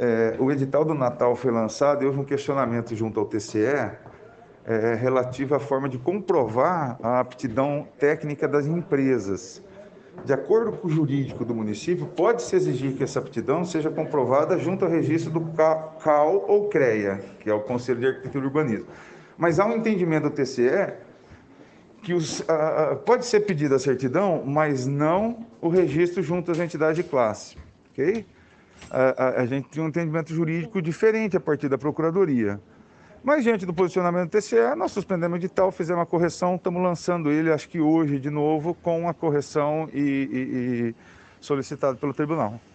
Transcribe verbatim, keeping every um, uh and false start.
É, o edital do Natal foi lançado e houve um questionamento junto ao T C E é, relativo à forma de comprovar a aptidão técnica das empresas. De acordo com o jurídico do município, pode-se exigir que essa aptidão seja comprovada junto ao registro do CAL ou CREA, que é o Conselho de Arquitetura e Urbanismo. Mas há um entendimento do T C E que os, ah, pode ser pedida a certidão, mas não o registro junto às entidades de classe. Ok? A, a, a gente tem um entendimento jurídico diferente a partir da Procuradoria. Mas, diante do posicionamento do T C E, nós suspendemos o edital, fizemos a correção, estamos lançando ele, acho que hoje, de novo, com a correção e, e, e solicitado pelo tribunal.